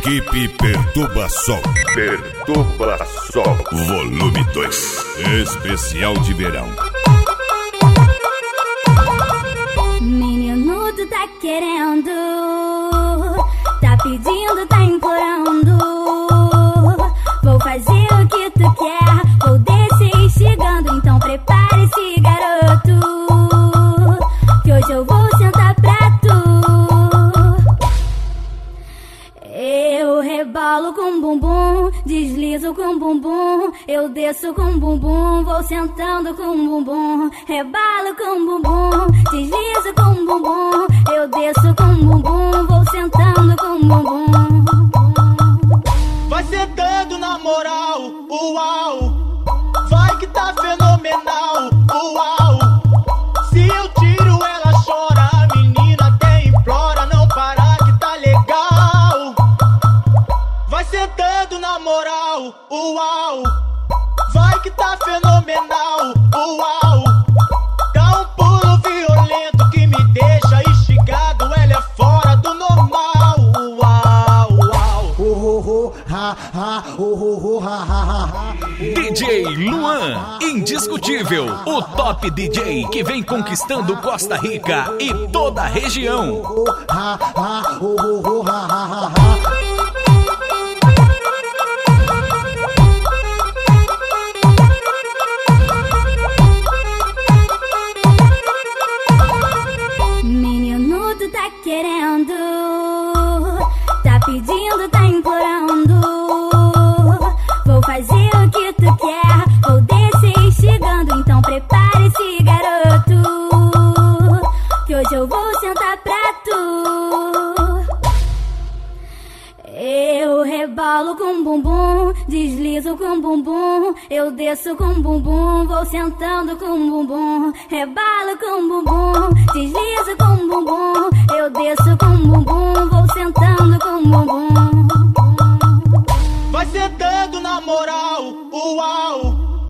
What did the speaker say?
Equipe Perturbação. Perturbação. Volume 2. Especial de verão. Menino, tu tá querendo, tá pedindo, tá implorando. Vou fazer o que tu quer, vou descer instigando. Então prepare-se, garoto, que hoje eu vou sentar pra tu. Eu rebalo com bumbum, deslizo com bumbum. Eu desço com bumbum, vou sentando com bumbum. Rebalo com bumbum, deslizo com bumbum. Eu desço com bumbum, vou sentando com bumbum. Vai sentando na moral, uau. Vai que tá fenomenal, uau. Se eu tiro ela chora, a menina até implora. Não parar que tá legal. Vai sentando na moral, uau. Vai que tá fenomenal, uau. Dá um pulo violento que me deixa instigado. Ela é fora do normal, uau, uau. Ha, ha, ha, ha, ha. DJ Luan, indiscutível, o top DJ que vem conquistando Costa Rica e toda a região. Ha, ha, ha, ha, ha. Menino, tu tá querendo, tá pedindo, tá implorando. Vou fazer o que tu quer, vou descer instigando. Então prepare-se, garoto, que hoje eu vou sentar pra tu. Eu rebalo com bumbum, deslizo com bumbum. Eu desço com bumbum, vou sentando com bumbum. Rebalo com bumbum, deslizo com bumbum. Eu desço com bumbum,